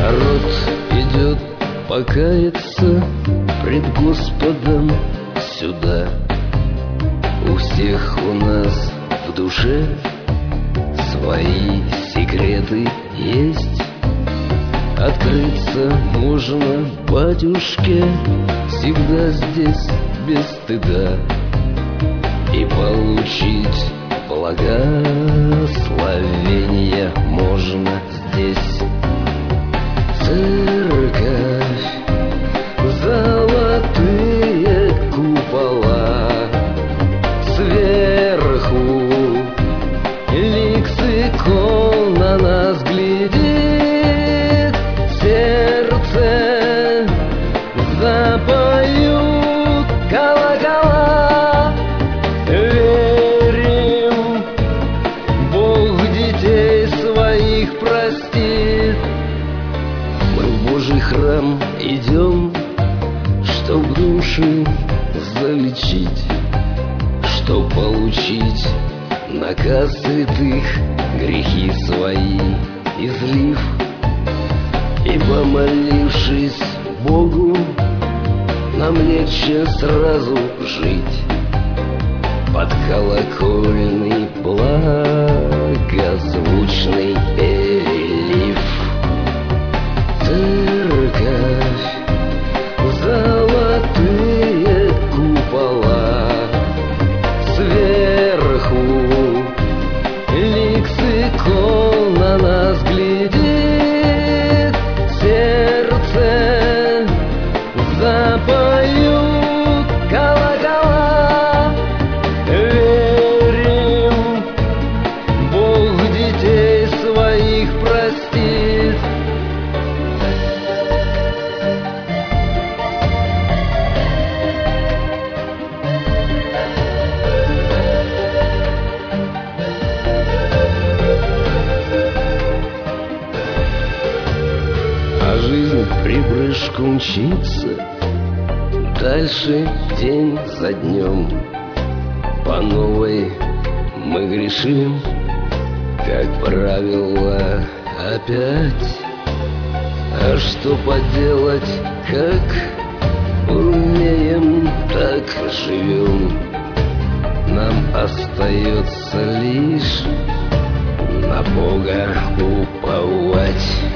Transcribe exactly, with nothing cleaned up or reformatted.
Народ идет покаяться пред Господом сюда. У всех у нас в душе свои секреты есть. Открыться можно, батюшке, всегда здесь без стыда, и получить благословение можно здесь. Церковь, золотые купола, сверху лик с икон на нас глядит. Сердце запоют колокола. Верим, Бог детей своих простит. Мы в Божий храм идем, чтоб души залечить, чтоб получить наказ святых, грехи свои излив. И помолившись Богу, нам легче сразу жить под колокольный благозвучный перелив. Церковь, золотые купола, сверху лик с икон на нас глядит. Сердце запоют колокола. Верим, Бог детей своих простит. Жизнь припрыжку мчится дальше день за днем. По новой мы грешим, как правило, опять. А что поделать, как умеем, так живем. Нам остается лишь на Бога уповать.